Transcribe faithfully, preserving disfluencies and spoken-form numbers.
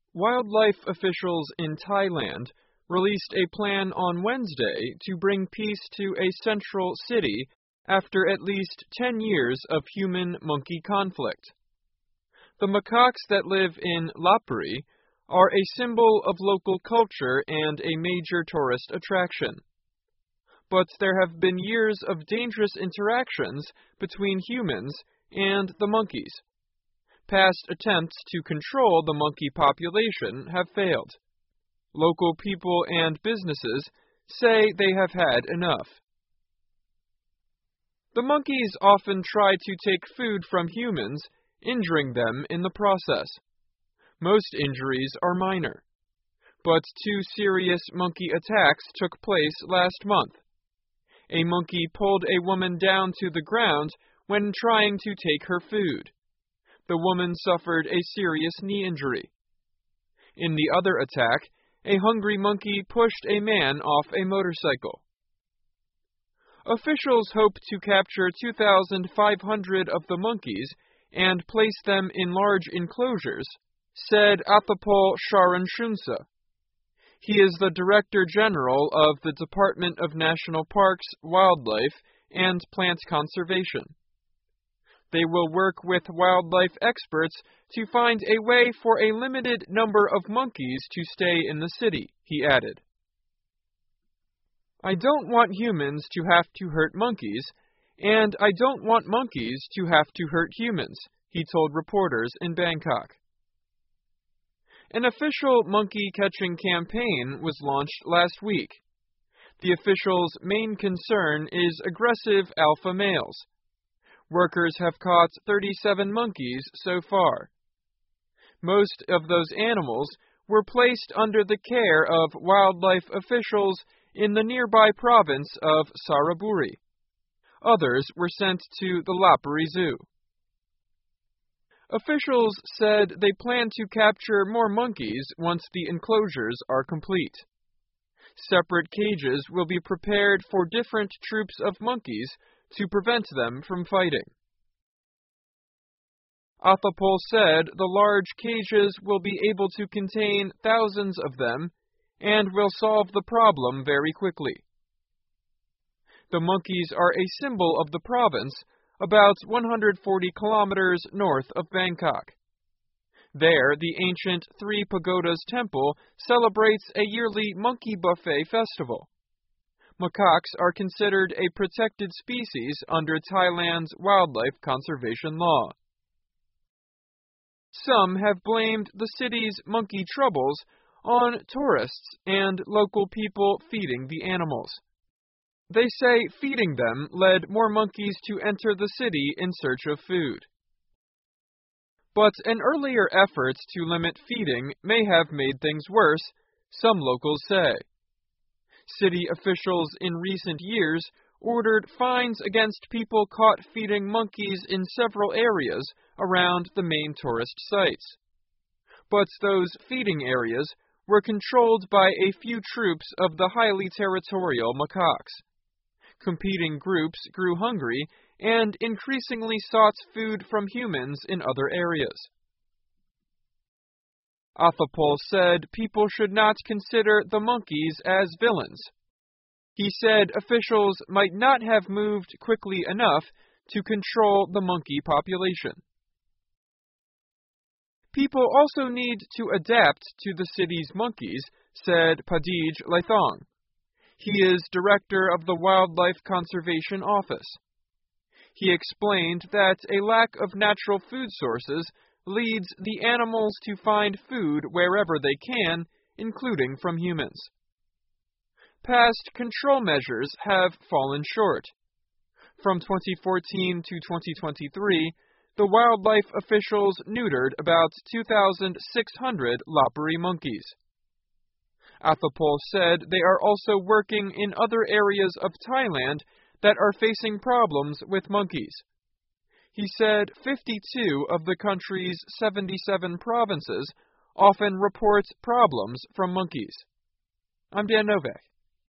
Wildlife officials in Thailand released a plan on Wednesday to bring peace to a central city after at least ten years of human-monkey conflict. The macaques that live in Lopburi are a symbol of local culture and a major tourist attraction. But there have been years of dangerous interactions between humans and the monkeys. Past attempts to control the monkey population have failed. Local people and businesses say they have had enough. The monkeys often try to take food from humans, injuring them in the process. Most injuries are minor. But two serious monkey attacks took place last month. A monkey pulled a woman down to the ground when trying to take her food. The woman suffered a serious knee injury. In the other attack, a hungry monkey pushed a man off a motorcycle. Officials hope to capture two thousand five hundred of the monkeys and place them in large enclosures, said Athapol Sharanshunsa. He is the Director General of the Department of National Parks, Wildlife, and Plant Conservation. They will work with wildlife experts to find a way for a limited number of monkeys to stay in the city, he added. I don't want humans to have to hurt monkeys, and I don't want monkeys to have to hurt humans, he told reporters in Bangkok. An official monkey-catching campaign was launched last week. The officials' main concern is aggressive alpha males. Workers have caught thirty-seven monkeys so far. Most of those animals were placed under the care of wildlife officials in the nearby province of Saraburi. Others were sent to the Lopburi Zoo. Officials said they plan to capture more monkeys once the enclosures are complete. Separate cages will be prepared for different troops of monkeys to prevent them from fighting. Athapol said the large cages will be able to contain thousands of them and will solve the problem very quickly. The monkeys are a symbol of the province, about one hundred forty kilometers north of Bangkok. There, the ancient Three Pagodas Temple celebrates a yearly monkey buffet festival. Macaques are considered a protected species under Thailand's wildlife conservation law. Some have blamed the city's monkey troubles on tourists and local people feeding the animals. They say feeding them led more monkeys to enter the city in search of food. But an earlier effort to limit feeding may have made things worse, some locals say. City officials in recent years ordered fines against people caught feeding monkeys in several areas around the main tourist sites. But those feeding areas were controlled by a few troops of the highly territorial macaques. Competing groups grew hungry and increasingly sought food from humans in other areas. Athapol said people should not consider the monkeys as villains. He said officials might not have moved quickly enough to control the monkey population. People also need to adapt to the city's monkeys, said Padij Laithong. He is director of the Wildlife Conservation Office. He explained that a lack of natural food sources leads the animals to find food wherever they can, including from humans. Past control measures have fallen short. From twenty fourteen to twenty twenty-three, the wildlife officials neutered about two thousand six hundred Lopburi monkeys. Athapol said they are also working in other areas of Thailand that are facing problems with monkeys. He said fifty-two of the country's seventy-seven provinces often report problems from monkeys. I'm Dan Novak.